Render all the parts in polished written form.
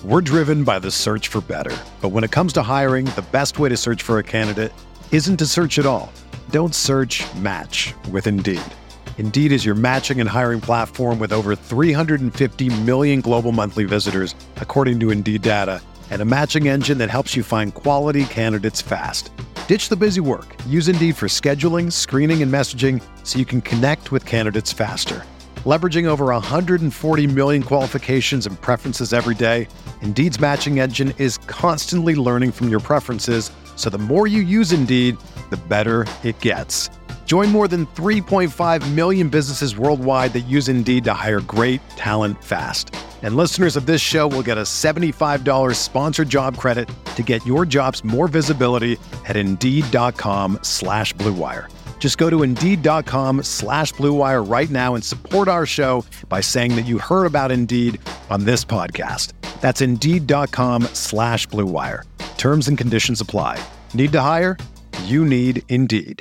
We're driven by the search for better. But when it comes to hiring, the best way to search for a candidate isn't to search at all. Don't search, match with Indeed. Indeed is your matching and hiring platform with over 350 million global monthly visitors, according to Indeed data, and a matching engine that helps you find quality candidates fast. Ditch the busy work. Use Indeed for scheduling, screening, and messaging so you can connect with candidates faster. Leveraging over 140 million qualifications and preferences every day, Indeed's matching engine is constantly learning from your preferences, so the more you use Indeed, the better it gets. Join more than 3.5 million businesses worldwide that use Indeed to hire great talent fast. And listeners of this show will get a $75 sponsored job credit to get your jobs more visibility at Indeed.com/Blue Wire. Just go to Indeed.com/Blue Wire right now and support our show by saying that you heard about Indeed on this podcast. That's Indeed.com/Blue Wire. Terms and conditions apply. Need to hire? You need Indeed.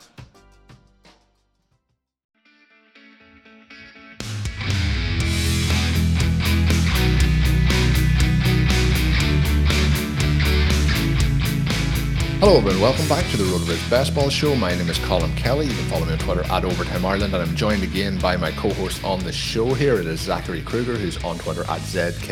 Hello everyone, welcome back to the RotoViz Best Ball Show. My name is Colin Kelly. You can follow me on Twitter at Overtime Ireland, and I'm joined again by my co-host on the show here. It is Zachary Kruger, who's on Twitter at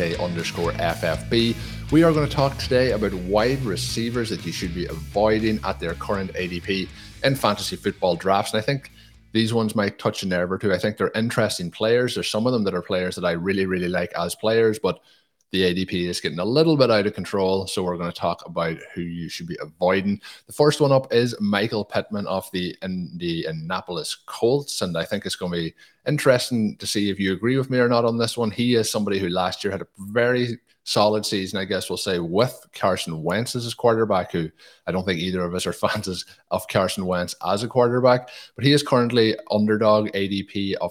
ZK_FFB. We are going to talk today about wide receivers that you should be avoiding at their current ADP in fantasy football drafts. And I think these ones might touch a nerve or two. I think they're interesting players. There's some of them that are players that I really, really like as players, but the ADP is getting a little bit out of control, so we're going to talk about who you should be avoiding. The first one up is Michael Pittman of the Indianapolis Colts, and I think it's going to be interesting to see if you agree with me or not on this one. He is somebody who last year had a very solid season, I guess we'll say, with Carson Wentz as his quarterback, who I don't think either of us are fans of Carson Wentz as a quarterback, but he is currently underdog ADP of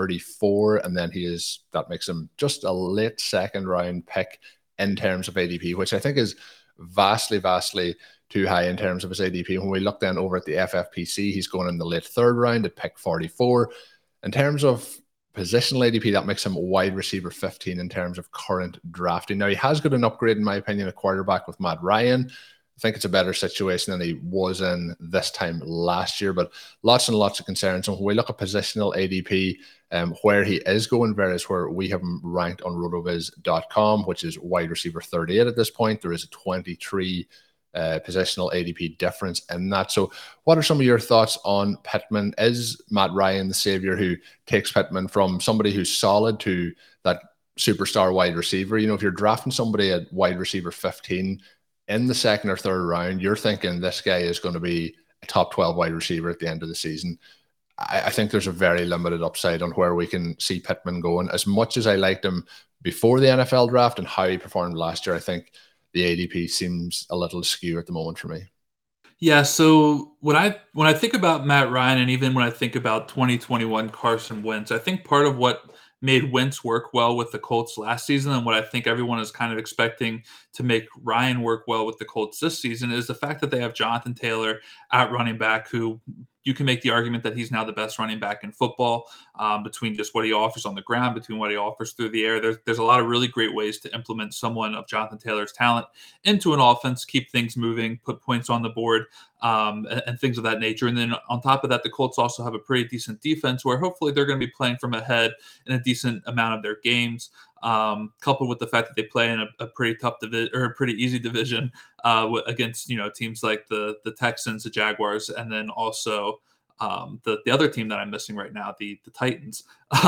34, and then that makes him just a late second round pick in terms of ADP, which I think is vastly too high in terms of his ADP. When we look then over at the FFPC, he's going in the late third round at pick 44. In terms of positional ADP, that makes him wide receiver 15 in terms of current drafting. Now, he has got an upgrade, in my opinion, a quarterback with Matt Ryan. I think it's a better situation than he was in this time last year, but lots and lots of concerns. And when we look at positional ADP, where he is going varies where we have him ranked on rotoviz.com, which is wide receiver 38 at this point. There is a 23 positional ADP difference in that. So what are some of your thoughts on Pittman? Is Matt Ryan the savior who takes Pittman from somebody who's solid to that superstar wide receiver? You know, if you're drafting somebody at wide receiver 15 in the second or third round, you're thinking this guy is going to be a top 12 wide receiver at the end of the season. I think there's a very limited upside on where we can see Pittman going. As much as I liked him before the NFL draft and how he performed last year, I think the ADP seems a little skew at the moment for me. Yeah, so when I think about Matt Ryan, and even when I think about 2021 Carson Wentz, I think part of what made Wentz work well with the Colts last season, and what I think everyone is kind of expecting to make Ryan work well with the Colts this season, is the fact that they have Jonathan Taylor at running back, who you can make the argument that he's now the best running back in football, between just what he offers on the ground, between what he offers through the air. There's a lot of really great ways to implement someone of Jonathan Taylor's talent into an offense, keep things moving, put points on the board, and things of that nature. And then on top of that, the Colts also have a pretty decent defense where hopefully they're going to be playing from ahead in a decent amount of their games. Coupled with the fact that they play in a pretty tough division, or a pretty easy division, against teams like the Texans, the Jaguars, and then also the other team that I'm missing right now, the Titans.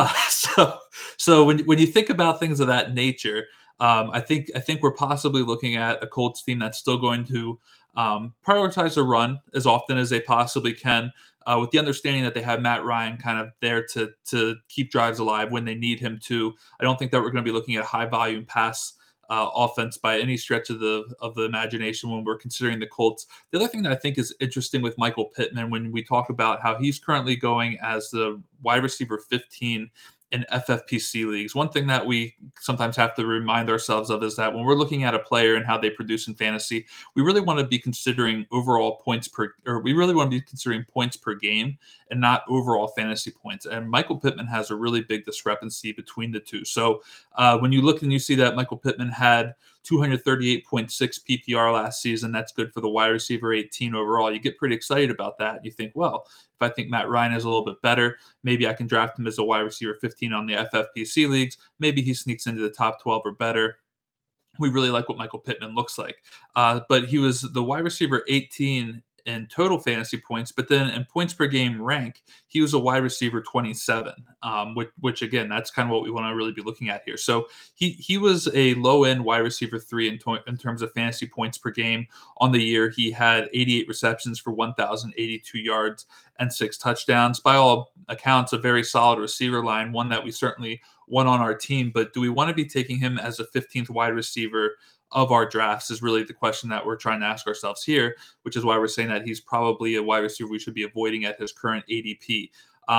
So when you think about things of that nature, I think we're possibly looking at a Colts team that's still going to prioritize the run as often as they possibly can, with the understanding that they have Matt Ryan kind of there to keep drives alive when they need him to. I don't think that we're going to be looking at high volume pass offense by any stretch of the imagination when we're considering the Colts. The other thing that I think is interesting with Michael Pittman, when we talk about how he's currently going as the wide receiver 15 in FFPC leagues. One thing that we sometimes have to remind ourselves of is that when we're looking at a player and how they produce in fantasy, we really want to be considering we really want to be considering points per game and not overall fantasy points. And Michael Pittman has a really big discrepancy between the two. So when you look and you see that Michael Pittman had 238.6 PPR last season, that's good for the wide receiver 18 overall. You get pretty excited about that. You think, well, if I think Matt Ryan is a little bit better, maybe I can draft him as a wide receiver 15 on the FFPC leagues. Maybe he sneaks into the top 12 or better. We really like what Michael Pittman looks like. But he was the wide receiver 18 in total fantasy points, but then in points per game rank, he was a wide receiver 27, which again, that's kind of what we want to really be looking at here. So he was a low end wide receiver 3 in terms of fantasy points per game on the year. He had 88 receptions for 1,082 yards and 6 touchdowns. By all accounts, a very solid receiver line, one that we certainly want on our team. But do we want to be taking him as a 15th wide receiver of our drafts is really the question that we're trying to ask ourselves here, which is why we're saying that he's probably a wide receiver we should be avoiding at his current ADP.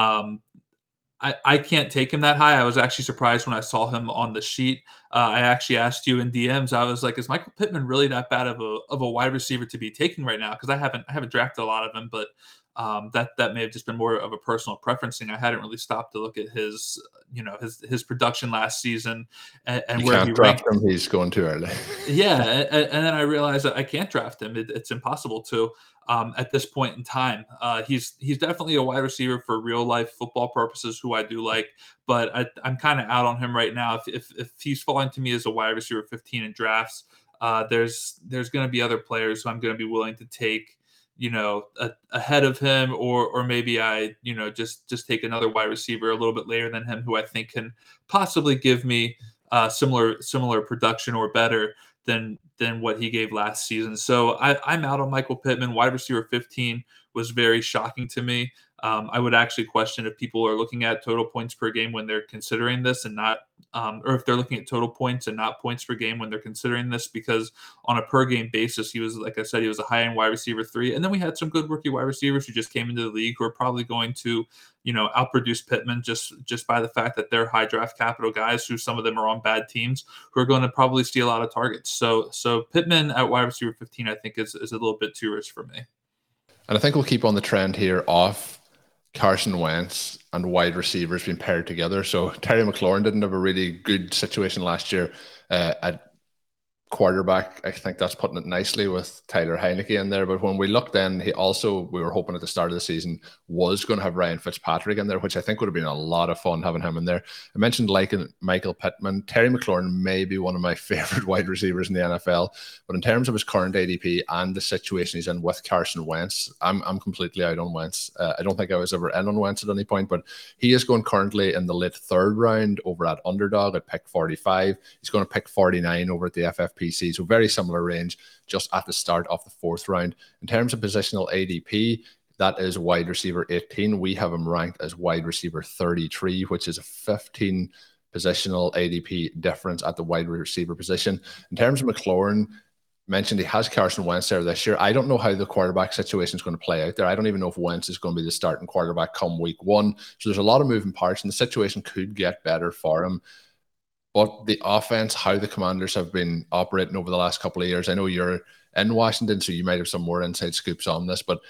I can't take him that high. I was actually surprised when I saw him on the sheet. I actually asked you in DMs. I was like, "Is Michael Pittman really that bad of a wide receiver to be taking right now?" Because I haven't drafted a lot of him, but that may have just been more of a personal preference thing. I hadn't really stopped to look at his production last season and where he ranked. Him, he's going too early. Yeah, and then I realized that I can't draft him. It's impossible to at this point in time. He's definitely a wide receiver for real life football purposes, who I do like, but I'm kind of out on him right now. If he's falling to me as a wide receiver 15 in drafts, there's going to be other players who I'm going to be willing to take, ahead of him, or maybe I, just take another wide receiver a little bit later than him, who I think can possibly give me similar production or better than what he gave last season. So I'm out on Michael Pittman. Wide receiver 15 was very shocking to me. I would actually question if people are looking at total points per game when they're considering this and not, or if they're looking at total points and not points per game when they're considering this, because on a per game basis, he was, like I said, he was a high end wide receiver 3. And then we had some good rookie wide receivers who just came into the league who are probably going to, outproduce Pittman just by the fact that they're high draft capital guys who some of them are on bad teams who are going to probably see a lot of targets. So Pittman at wide receiver 15, I think is a little bit too rich for me. And I think we'll keep on the trend here off Carson Wentz and wide receivers being paired together. So Terry McLaurin didn't have a really good situation last year at quarterback. I think that's putting it nicely with Tyler Heineke in there. But when we looked then, we were hoping at the start of the season was going to have Ryan Fitzpatrick in there, which I think would have been a lot of fun having him in there. I mentioned Michael Pittman. Terry McLaurin may be one of my favorite wide receivers in the NFL, but in terms of his current ADP and the situation he's in with Carson Wentz, I'm completely out on Wentz. I don't think I was ever in on Wentz at any point, but he is going currently in the late 3rd round over at Underdog at pick 45. He's going to pick 49 over at the FFPC, so very similar range just at the start of the 4th round. In terms of positional ADP, that is wide receiver 18. We have him ranked as wide receiver 33, which is a 15 positional ADP difference at the wide receiver position. In terms of McLaurin, mentioned he has Carson Wentz there this year. I don't know how the quarterback situation is going to play out there. I don't even know if Wentz is going to be the starting quarterback come week 1. So there's a lot of moving parts, and the situation could get better for him. But the offense, how the Commanders have been operating over the last couple of years, I know you're in Washington, so you might have some more inside scoops on this, but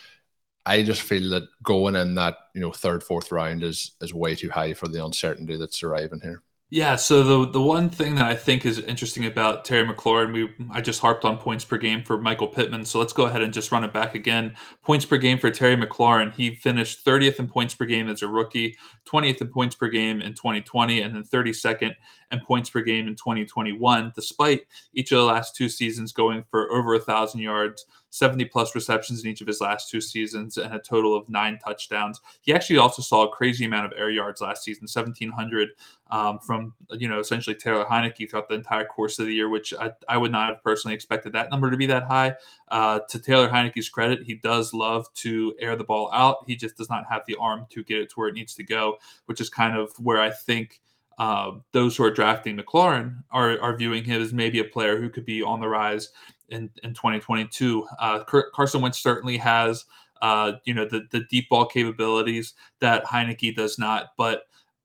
I just feel that going in that 3rd, 4th round is way too high for the uncertainty that's arriving here. Yeah, so the one thing that I think is interesting about Terry McLaurin, I just harped on points per game for Michael Pittman, so let's go ahead and just run it back again. Points per game for Terry McLaurin, he finished 30th in points per game as a rookie, 20th in points per game in 2020, and then 32nd in points per game in 2021, despite each of the last 2 seasons going for over 1,000 yards, 70-plus receptions in each of his last 2 seasons, and a total of 9 touchdowns. He actually also saw a crazy amount of air yards last season, 1,700 from essentially Taylor Heineke throughout the entire course of the year, which I would not have personally expected that number to be that high. To Taylor Heineke's credit, he does love to air the ball out. He just does not have the arm to get it to where it needs to go, which is kind of where I think those who are drafting McLaurin are viewing him as maybe a player who could be on the rise in 2022. Carson Wentz certainly has the deep ball capabilities that Heineke does not, but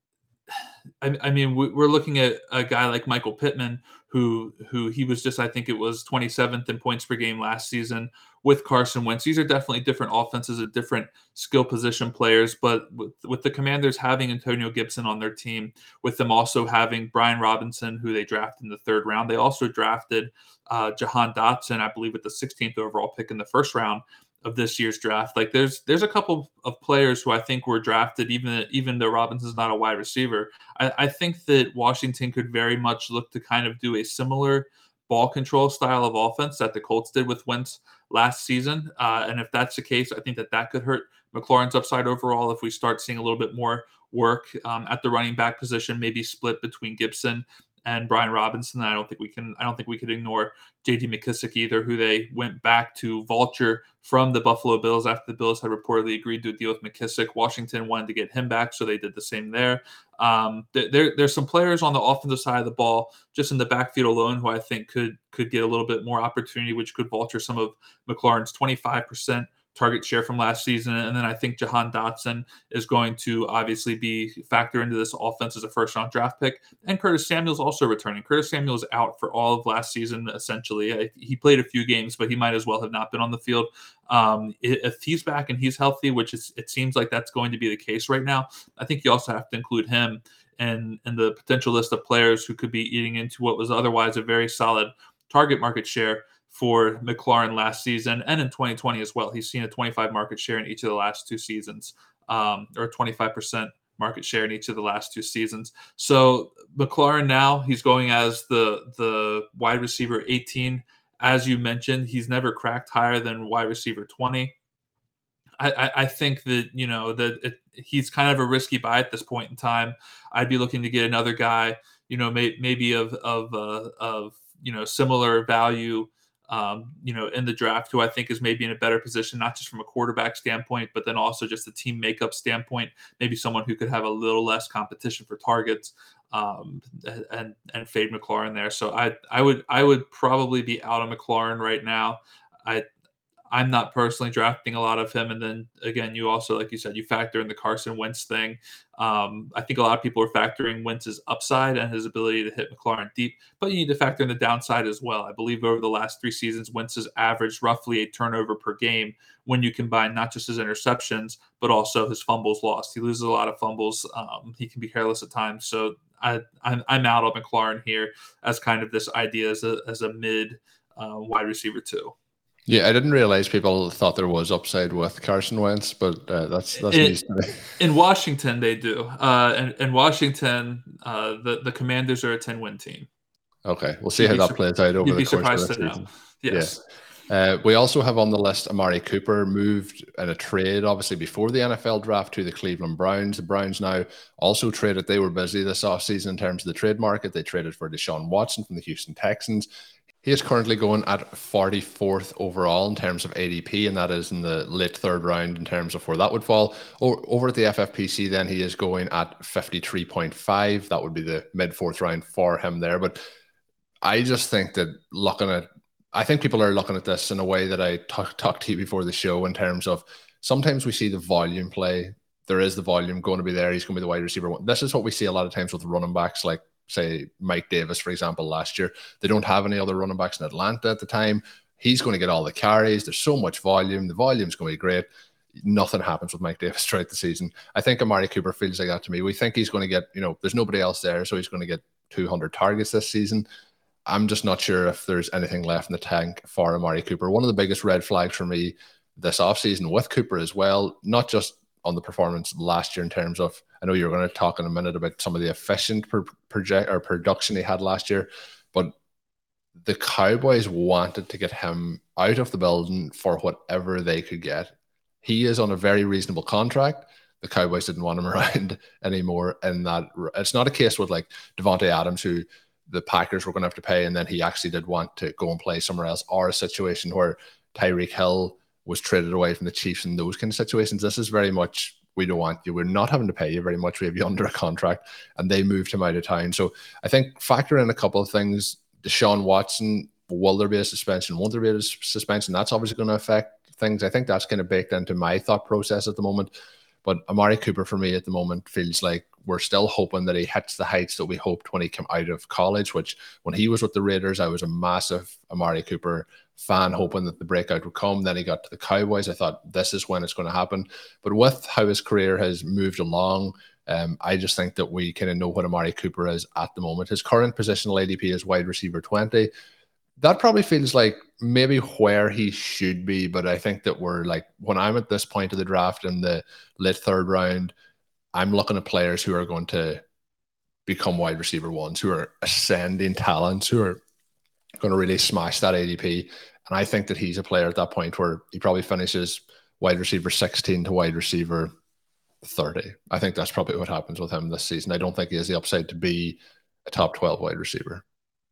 I mean, we're looking at a guy like Michael Pittman, who he was just, I think it was 27th in points per game last season with Carson Wentz. These are definitely different offenses and different skill position players, but with the Commanders having Antonio Gibson on their team, with them also having Brian Robinson, who they drafted in the 3rd round, they also drafted Jahan Dotson, I believe, with the 16th overall pick in the 1st round of this year's draft. Like there's a couple of players who I think were drafted, even though Robinson's not a wide receiver. I think that Washington could very much look to kind of do a similar ball control style of offense that the Colts did with Wentz last season. And if that's the case, I think that could hurt McLaurin's upside overall if we start seeing a little bit more work at the running back position, maybe split between Gibson and Brian Robinson. I don't think we could ignore J.D. McKissic either, who they went back to vulture from the Buffalo Bills after the Bills had reportedly agreed to a deal with McKissic. Washington wanted to get him back, so they did the same there. There's some players on the offensive side of the ball, just in the backfield alone, who I think could get a little bit more opportunity, which could vulture some of McLaurin's 25% target share from last season. And then I think Jahan Dotson is going to obviously be factor into this offense as a 1st-round draft pick. And Curtis Samuel's also returning. Curtis Samuel's out for all of last season, essentially. He played a few games, but he might as well have not been on the field. If he's back and he's healthy, which it seems like that's going to be the case right now, I think you also have to include him in the potential list of players who could be eating into what was otherwise a very solid target market share for McLaurin last season and in 2020 as well. He's seen a 25 market share in each of the last 2 seasons, or 25% market share in each of the last 2 seasons. So McLaurin now, he's going as the wide receiver 18. As you mentioned, he's never cracked higher than wide receiver 20. I think that, he's kind of a risky buy at this point in time. I'd be looking to get another guy, maybe of similar value, in the draft, who I think is maybe in a better position, not just from a quarterback standpoint, but then also just a team makeup standpoint, maybe someone who could have a little less competition for targets, and fade McLaurin there. So I would probably be out on McLaurin right now. I'm not personally drafting a lot of him. And then again, you also, like you said, you factor in the Carson Wentz thing. I think a lot of people are factoring Wentz's upside and his ability to hit McLaurin deep, but you need to factor in the downside as well. I believe over the last 3 seasons, Wentz has averaged roughly a turnover per game when you combine not just his interceptions, but also his fumbles lost. He loses a lot of fumbles. He can be careless at times. So I'm out on McLaurin here as kind of this idea as a mid wide receiver too. Yeah, I didn't realize people thought there was upside with Carson Wentz, but that's news to me. In Washington, they do. In Washington, the Commanders are a 10-win team. Okay, we'll see how that plays out over the course of the season. Yes. Yeah. We also have on the list Amari Cooper, moved in a trade, obviously, before the NFL draft to the Cleveland Browns. The Browns now also traded. They were busy this offseason in terms of the trade market. They traded for Deshaun Watson from the Houston Texans. He is currently going at 44th overall in terms of ADP, and that is in the late 3rd round in terms of where that would fall. Over at the FFPC, then, he is going at 53.5. That would be the mid 4th round for him there. But I just think that I think people are looking at this in a way that I talked to you before the show, in terms of sometimes we see the volume play. There is the volume going to be there. He's going to be the wide receiver. This is what we see a lot of times with running backs, like, say, Mike Davis, for example, last year. They don't have any other running backs in Atlanta at the time. He's going to get all the carries. There's so much volume. The volume's going to be great. Nothing happens with Mike Davis throughout the season. I think Amari Cooper feels like that to me. We think he's going to get, there's nobody else there, so he's going to get 200 targets this season. I'm just not sure if there's anything left in the tank for Amari Cooper. One of the biggest red flags for me this offseason with Cooper as well, not just on the performance last year in terms of, I know you're going to talk in a minute about some of the efficient production he had last year, but the Cowboys wanted to get him out of the building for whatever they could get. He is on a very reasonable contract. The Cowboys didn't want him around anymore. And that it's not a case with like Devontae Adams, who the Packers were going to have to pay, and then he actually did want to go and play somewhere else, or a situation where Tyreek Hill was traded away from the Chiefs in those kind of situations. This is very much, we don't want you. We're not having to pay you very much. We have you under a contract, and they moved him out of town. So I think factor in a couple of things. Deshaun Watson, will there be a suspension? Won't there be a suspension? That's obviously going to affect things. I think that's kind of baked into my thought process at the moment. But Amari Cooper for me at the moment feels like we're still hoping that he hits the heights that we hoped when he came out of college, which when he was with the Raiders, I was a massive Amari Cooper fan, hoping that the breakout would come. Then he got to the Cowboys. I thought this is when it's going to happen. But with how his career has moved along, I just think that we kind of know what Amari Cooper is at the moment. His current positional ADP is wide receiver 20. That probably feels like maybe where he should be, but I think that we're like, when I'm at this point of the draft in the late third round, I'm looking at players who are going to become wide receiver ones, who are ascending talents, who are going to really smash that ADP. And I think that he's a player at that point where he probably finishes wide receiver 16 to wide receiver 30. I think that's probably what happens with him this season. I don't think he has the upside to be a top 12 wide receiver.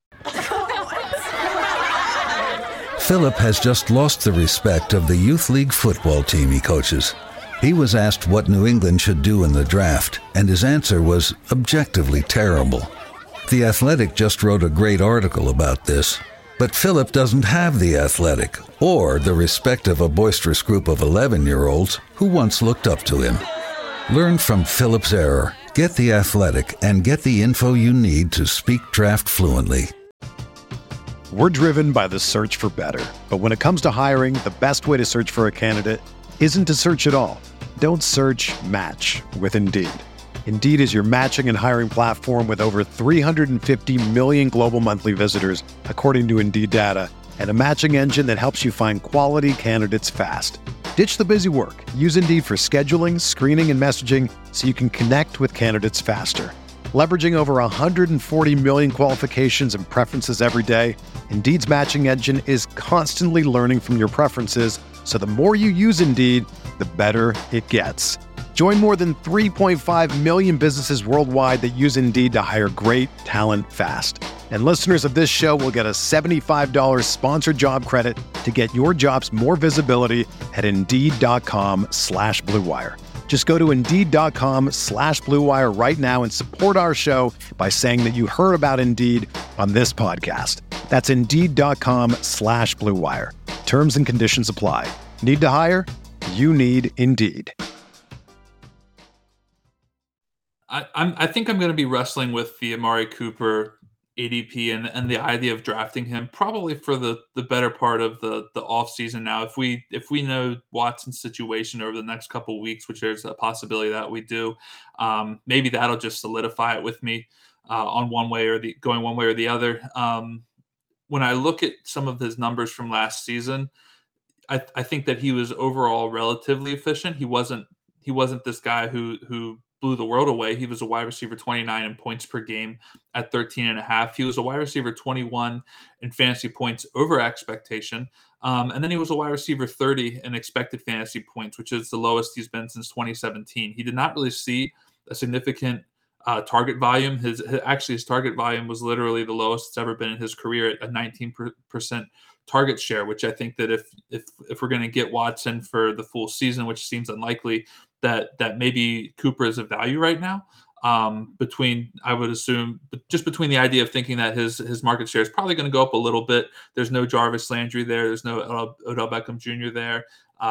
Philip has just lost the respect of the youth league football team he coaches. He was asked what New England should do in the draft, and his answer was objectively terrible. The Athletic just wrote a great article about this, but Philip doesn't have The Athletic or the respect of a boisterous group of 11-year-olds who once looked up to him. Learn from Philip's error, get The Athletic, and get the info you need to speak draft fluently. We're driven by the search for better. But when it comes to hiring, the best way to search for a candidate isn't to search at all. Don't search, match with Indeed. Indeed is your matching and hiring platform with over 350 million global monthly visitors, according to Indeed data, and a matching engine that helps you find quality candidates fast. Ditch the busy work. Use Indeed for scheduling, screening, and messaging so you can connect with candidates faster. Leveraging over 140 million qualifications and preferences every day, Indeed's matching engine is constantly learning from your preferences, so the more you use Indeed, the better it gets. Join more than 3.5 million businesses worldwide that use Indeed to hire great talent fast. And listeners of this show will get a $75 sponsored job credit to get your jobs more visibility at Indeed.com/Blue Wire. Just go to Indeed.com/Blue Wire right now and support our show by saying that you heard about Indeed on this podcast. That's Indeed.com/Blue Wire. Terms and conditions apply. Need to hire? You need Indeed. I think I'm going to be wrestling with the Amari Cooper ADP and the idea of drafting him probably for the better part of the offseason. Now, if we know Watson's situation over the next couple of weeks, which there's a possibility that we do, maybe that'll just solidify it with me on going one way or the other. When I look at some of his numbers from last season, I think that he was overall relatively efficient. He wasn't this guy who blew the world away. He was a wide receiver 29 in points per game at 13.5. He was a wide receiver 21 in fantasy points over expectation. And then he was a wide receiver 30 in expected fantasy points, which is the lowest he's been since 2017. He did not really see a significant target volume. His target volume was literally the lowest it's ever been in his career at a 19% target share, which I think that if we're going to get Watson for the full season, which seems unlikely, that maybe Cooper is a value right now. I would assume, just between the idea of thinking that his market share is probably going to go up a little bit. There's no Jarvis Landry there. There's no Odell Beckham Jr. there.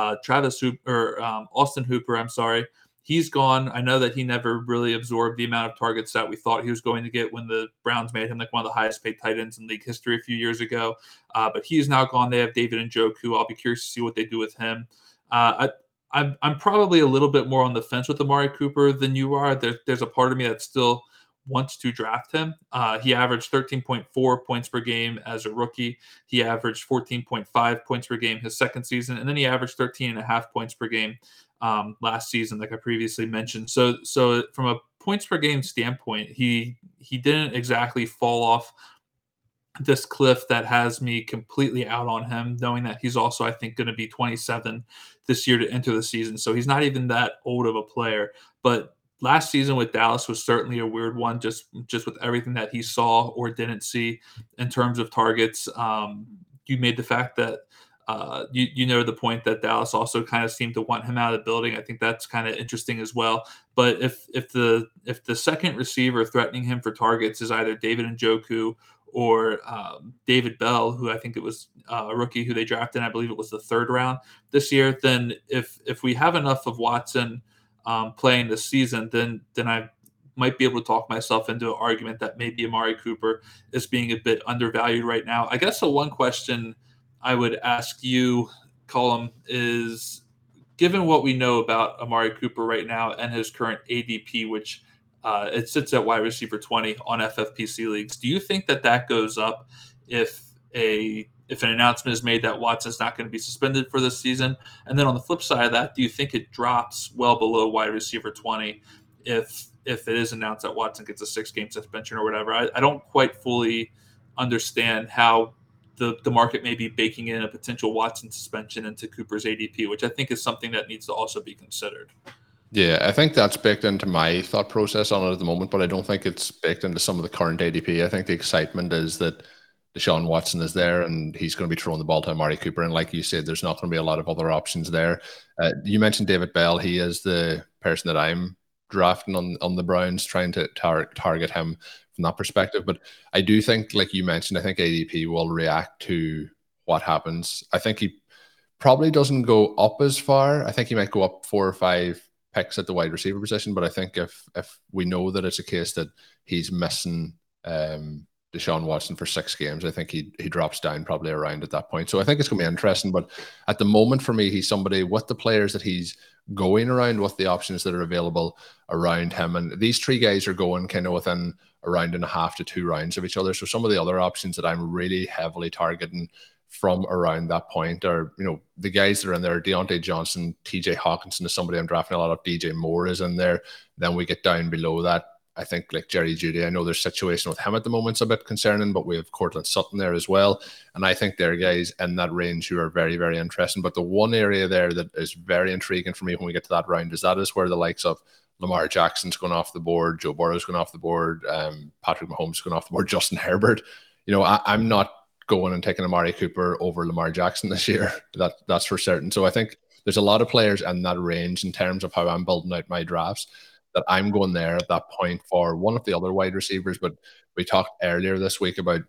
Austin Hooper, I'm sorry. He's gone. I know that he never really absorbed the amount of targets that we thought he was going to get when the Browns made him like one of the highest paid tight ends in league history a few years ago. But he's now gone. They have David Njoku. I'll be curious to see what they do with him. I'm probably a little bit more on the fence with Amari Cooper than you are. There's a part of me that still wants to draft him. He averaged 13.4 points per game as a rookie. He averaged 14.5 points per game his second season, and then he averaged 13.5 points per game last season, like I previously mentioned. So from a points per game standpoint, he didn't exactly fall off this cliff that has me completely out on him, knowing that he's also, I think, going to be 27 this year to enter the season. So he's not even that old of a player. But last season with Dallas was certainly a weird one, just with everything that he saw or didn't see in terms of targets. You made the fact that you know the point that Dallas also kind of seemed to want him out of the building. I think that's kind of interesting as well. But if the second receiver threatening him for targets is either David Njoku or David Bell, who I think it was a rookie who they drafted, I believe it was the third round this year, then if we have enough of Watson playing this season, then I might be able to talk myself into an argument that maybe Amari Cooper is being a bit undervalued right now. I guess the one question I would ask you, Colm, is given what we know about Amari Cooper right now and his current ADP, which it sits at wide receiver 20 on FFPC leagues, do you think that goes up if an announcement is made that Watson's not going to be suspended for this season? And then on the flip side of that, do you think it drops well below wide receiver 20 if it is announced that Watson gets a 6-game suspension or whatever? I don't quite fully understand how the market may be baking in a potential Watson suspension into Cooper's ADP, which I think is something that needs to also be considered. Yeah, I think that's baked into my thought process on it at the moment, but I don't think it's baked into some of the current ADP. I think the excitement is that Deshaun Watson is there and he's going to be throwing the ball to Amari Cooper. And like you said, there's not going to be a lot of other options there. You mentioned David Bell. He is the person that I'm drafting on the Browns, trying to target him from that perspective. But I do think, like you mentioned, I think ADP will react to what happens. I think he probably doesn't go up as far. I think he might go up 4 or 5 picks at the wide receiver position. But I think if we know that it's a case that he's missing Deshaun Watson for 6 games, I think he drops down probably around at that point. So I think it's going to be interesting. But at the moment, for me, he's somebody with the players that he's going around, with the options that are available around him. And these 3 guys are going kind of within a round and a half to 2 rounds of each other. So some of the other options that I'm really heavily targeting from around that point are, the guys that are in there: Deontay Johnson, TJ Hawkinson is somebody I'm drafting a lot of. DJ Moore is in there. Then we get down below that. I think like Jerry Jeudy, I know their situation with him at the moment's a bit concerning, but we have Cortland Sutton there as well. And I think they're guys in that range who are very, very interesting. But the one area there that is very intriguing for me when we get to that round is where the likes of Lamar Jackson's going off the board, Joe Burrow's going off the board, Patrick Mahomes going off the board, Justin Herbert. I'm not going and taking Amari Cooper over Lamar Jackson this year. That's for certain. So I think there's a lot of players in that range in terms of how I'm building out my drafts, that I'm going there at that point for one of the other wide receivers. But we talked earlier this week about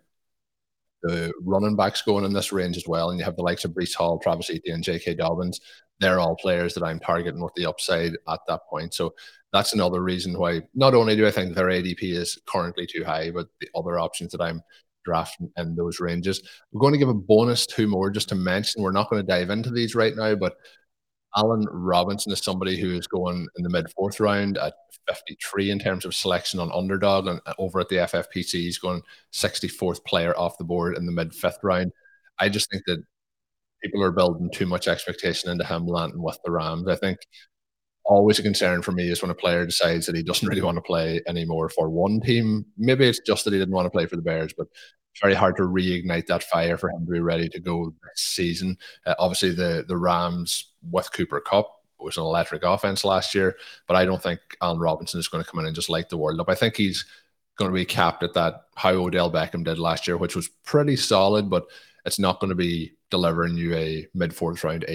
the running backs going in this range as well. And you have the likes of Breece Hall, Travis Etienne, and J.K. Dobbins. They're all players that I'm targeting with the upside at that point. So that's another reason why not only do I think their ADP is currently too high, but the other options that I'm drafting in those ranges. We're going to give a bonus 2 more just to mention. We're not going to dive into these right now, but Allen Robinson is somebody who is going in the mid-4th round at 53 in terms of selection on Underdog, and over at the FFPC, he's going 64th player off the board in the mid-5th round. I just think that people are building too much expectation into him landing with the Rams. I think always a concern for me is when a player decides that he doesn't really want to play anymore for one team. Maybe it's just that he didn't want to play for the Bears, but it's very hard to reignite that fire for him to be ready to go this season. Obviously, the Rams with Cooper Kupp was an electric offense last year, but I don't think Allen Robinson is going to come in and just light the world up. I think he's going to be capped at that, how Odell Beckham did last year, which was pretty solid, but it's not going to be delivering you a mid-4th round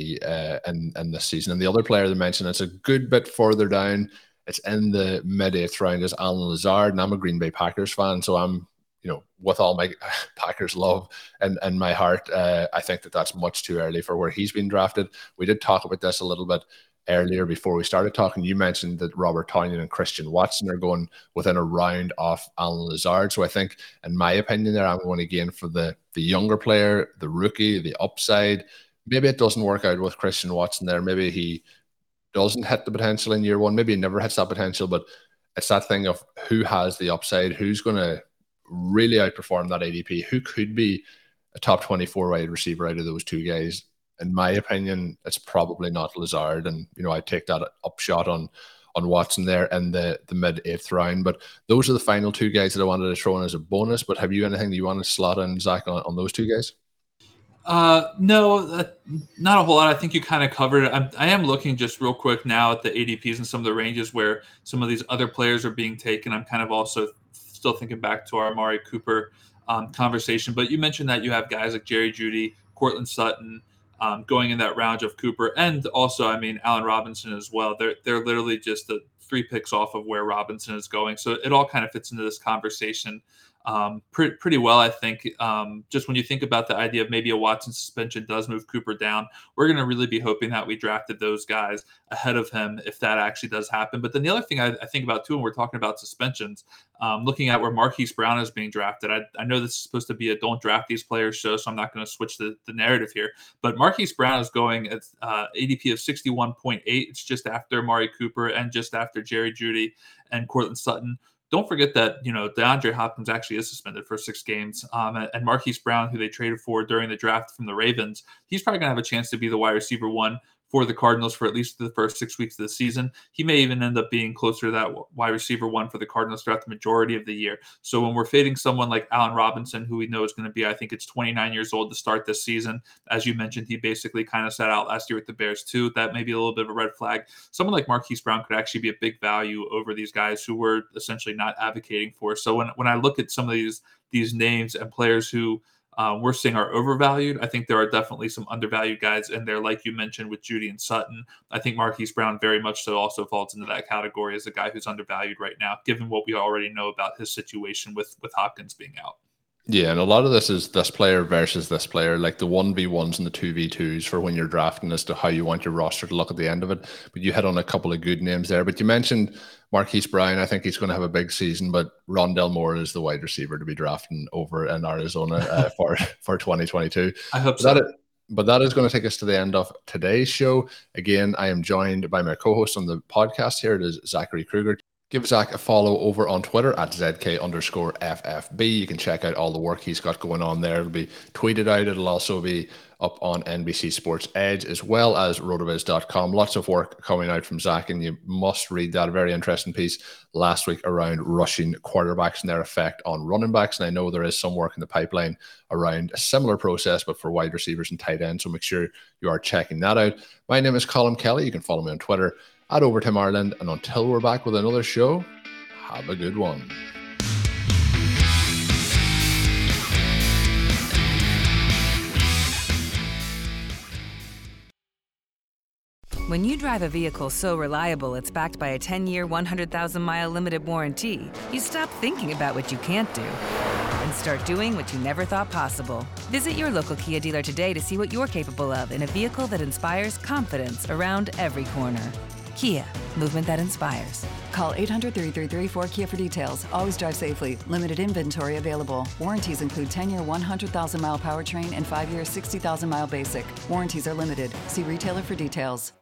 ADP in this season. And the other player that mentioned, it's a good bit further down. It's in the mid-8th round, is Allen Lazard, and I'm a Green Bay Packers fan, so I'm, with all my Packers love and my heart, I think that's much too early for where he's been drafted. We did talk about this a little bit earlier before we started talking. You mentioned that Robert Tonyan and Christian Watson are going within a round off Allen Lazard. So I think, in my opinion, there I'm going again for the younger player, the rookie, the upside. Maybe it doesn't work out with Christian Watson there. Maybe he doesn't hit the potential in year 1. Maybe he never hits that potential, but it's that thing of who has the upside, who's going to really outperform that ADP, who could be a top 24 wide receiver out of those 2 guys. In my opinion, it's probably not Lazard, and I take that upshot on Watson there in the mid-8th round. But those are the final 2 guys that I wanted to throw in as a bonus. But have you anything that you want to slot in, Zach, on those 2 guys? No, not a whole lot. I think you kind of covered it. I am looking just real quick now at the ADPs and some of the ranges where some of these other players are being taken. I'm kind of also still thinking back to our Amari Cooper conversation. But you mentioned that you have guys like Jerry Jeudy, Cortland Sutton, going in that round of Cooper, and also, Allen Robinson as well. They're literally just the 3 picks off of where Robinson is going. So it all kind of fits into this conversation pretty well, I think. Just when you think about the idea of maybe a Watson suspension does move Cooper down, we're going to really be hoping that we drafted those guys ahead of him if that actually does happen. But then the other thing I think about too, when we're talking about suspensions, looking at where Marquise Brown is being drafted, I know this is supposed to be a don't draft these players show, so I'm not going to switch the narrative here. But Marquise Brown is going at ADP of 61.8. It's just after Amari Cooper and just after Jerry Jeudy and Courtland Sutton. Don't forget that, DeAndre Hopkins actually is suspended for 6 games. And Marquise Brown, who they traded for during the draft from the Ravens, he's probably going to have a chance to be the wide receiver 1 for the Cardinals for at least the first 6 weeks of the season. He may even end up being closer to that wide receiver 1 for the Cardinals throughout the majority of the year. So when we're fading someone like Allen Robinson, who we know is going to be, I think it's 29 years old to start this season. As you mentioned, he basically kind of sat out last year with the Bears too. That may be a little bit of a red flag. Someone like Marquise Brown could actually be a big value over these guys who we're essentially not advocating for. So when I look at some of these names and players who we're seeing are overvalued, I think there are definitely some undervalued guys in there, like you mentioned with Jeudy and Sutton. I think Marquise Brown very much so also falls into that category as a guy who's undervalued right now, given what we already know about his situation with Hopkins being out. Yeah, and a lot of this is this player versus this player, like the 1v1s and the 2v2s for when you're drafting as to how you want your roster to look at the end of it. But you hit on a couple of good names there. But you mentioned Marquise Brown. I think he's going to have a big season, but Rondale Moore is the wide receiver to be drafting over in Arizona for 2022. I hope so. But that is going to take us to the end of today's show. Again, I am joined by my co-host on the podcast here. It is Zachary Kruger. Give Zach a follow over on Twitter at ZK_FFB. You can check out all the work he's got going on there. It'll be tweeted out. It'll also be up on NBC Sports Edge as well as rotoviz.com. Lots of work coming out from Zach, and you must read that. A very interesting piece last week around rushing quarterbacks and their effect on running backs. And I know there is some work in the pipeline around a similar process, but for wide receivers and tight ends. So make sure you are checking that out. My name is Colin Kelly. You can follow me on Twitter at Overtime Ireland, and until we're back with another show, have a good one. When you drive a vehicle so reliable it's backed by a 10-year, 100,000-mile limited warranty, you stop thinking about what you can't do and start doing what you never thought possible. Visit your local Kia dealer today to see what you're capable of in a vehicle that inspires confidence around every corner. Kia, movement that inspires. Call 800-333-4KIA for details. Always drive safely. Limited inventory available. Warranties include 10-year 100,000-mile powertrain and 5-year 60,000-mile basic. Warranties are limited. See retailer for details.